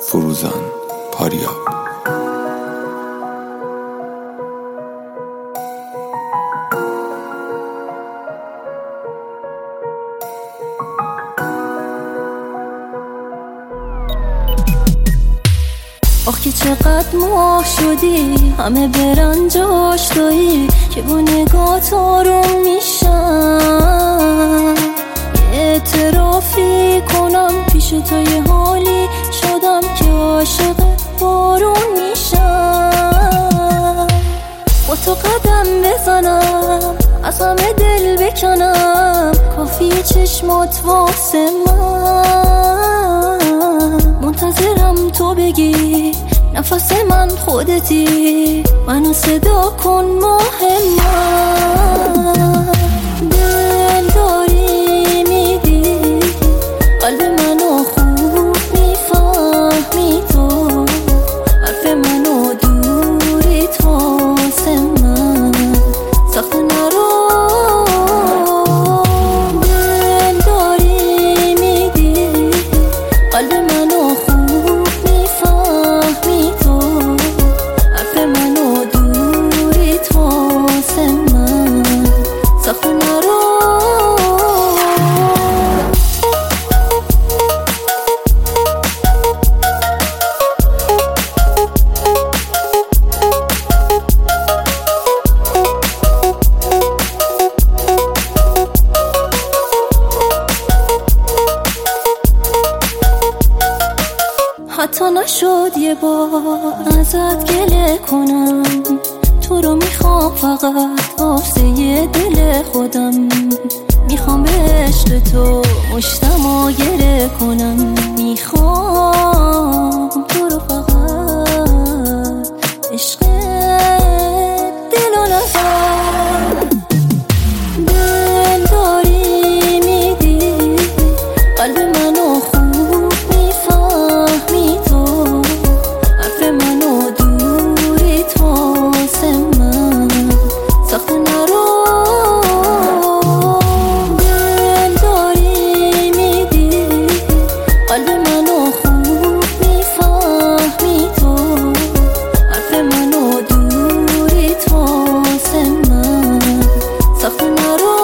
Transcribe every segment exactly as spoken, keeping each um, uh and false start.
فروزان پاریاب. آخ که چقدر ماه شدی، همه برن جاش تویی که با نگاه آروم میشم. یه اعترافی کنم پیش تو، یه حالی شدم که عاشق بارون میشم. با تو قدم بزنم، از همه دل بکنم، کافی چشمات واسه من. منتظرم تو بگی نفس من خودتی، منو صدا کن ماه من. دل داری میدی، قلب منو خوب میفهمی تو، حرف منو دوری تاسه من سخت نرو. دل داری میدی، قلب منو خوب میفهمی تو، حرف منو دوری تاسه من سخت نرو. حتی نشد یه بار ازت گله کنم، تو رو میخوام فقط واسه یه دل خودم. میخوام به عشق تو مشتم و گله کنم، میخوام تو رو فقط عشق دل و نظر. دل داری میدی، قلب منو خوب میفهمی تو، حرف منو دوری تاسه من سخت نرو. دل داری میدی، قلب منو خوب میفهمی تو، حرف منو دوری تاسه من سخت نرو.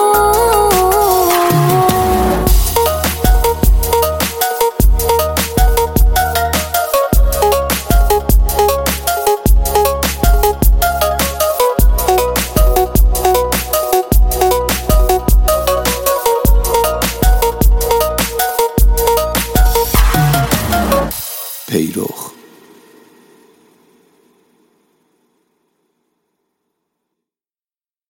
پیرخ